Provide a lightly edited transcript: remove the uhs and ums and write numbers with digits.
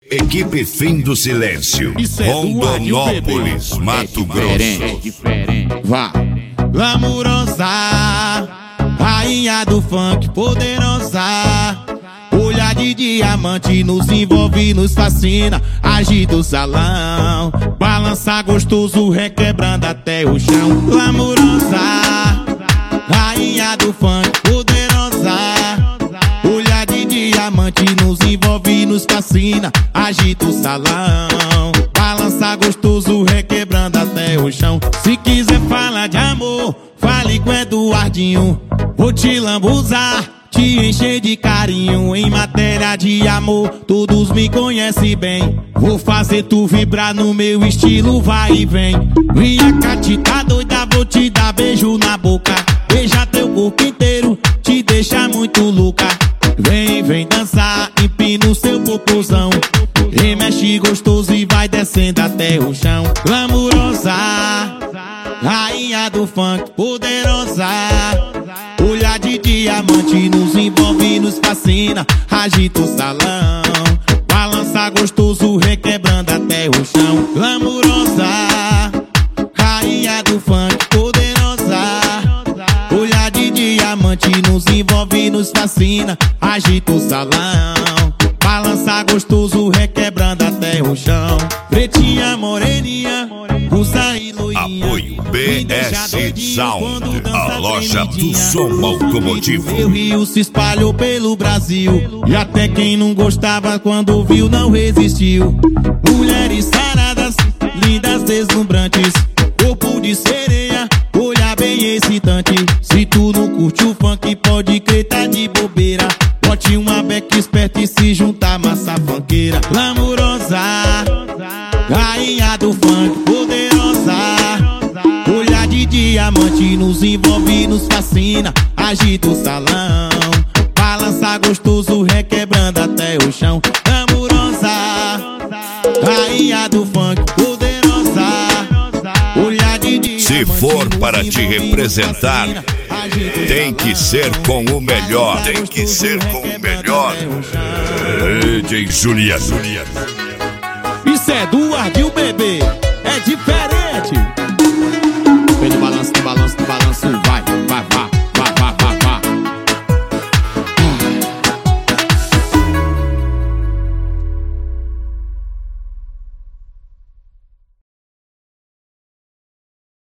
Equipe Fim do Silêncio, Rondonópolis, Mato Grosso. Vá. Glamurosa, rainha do funk poderosa. Olhar de diamante nos envolve, nos fascina. Agita o salão, balança gostoso, requebrando até o chão. Glamurosa, rainha do funk poderosa. Olhar de diamante nos envolve, nos fascina. Agita o salão, balança gostoso, requebrando até o chão. Se quiser falar de amor, fale com Eduardinho. Vou te lambuzar, te encher de carinho. Em matéria de amor, todos me conhecem bem. Vou fazer tu vibrar no meu estilo, vai e vem. Minha Cati tá doida, vou te dar beijo na boca. Beija teu corpo inteiro, te deixa muito louca. Vem, vem dançar, empina o seu popozão. Remexe gostoso e vai descendo até o chão. Glamurosa, rainha do funk poderosa. Olhar de diamante nos envolve, nos fascina. Agita o salão, balança gostoso, requebrando até o chão. Glamurosa, rainha do funk poderosa. Olhar de diamante nos envolve, nos fascina. Agita o salão, balança gostoso, requebrando até o chão. Pretinha, moreninha, russa e loirinha. Apoio BS Sound, a loja do som automotivo. O Rio se espalhou pelo Brasil, e até quem não gostava quando viu não resistiu. Mulheres saradas, lindas, deslumbrantes, corpo de sereia, olhar bem excitante. Se tu não curte o funk, pode crer, tá de bobeira. Bote uma beca esperta e se juntar massa funkeira. Glamurosa, rainha do funk poderosa. Olhar de diamante nos envolve, nos fascina. Agita o salão, balança gostoso, requebrando até o chão. Glamurosa, rainha do funk poderosa. Olhar de diamante. Se for para te representar, tem que ser com o melhor. Tem que ser com o melhor. DJ Juliano. Isso é Eduardinho, bebê. É de pé.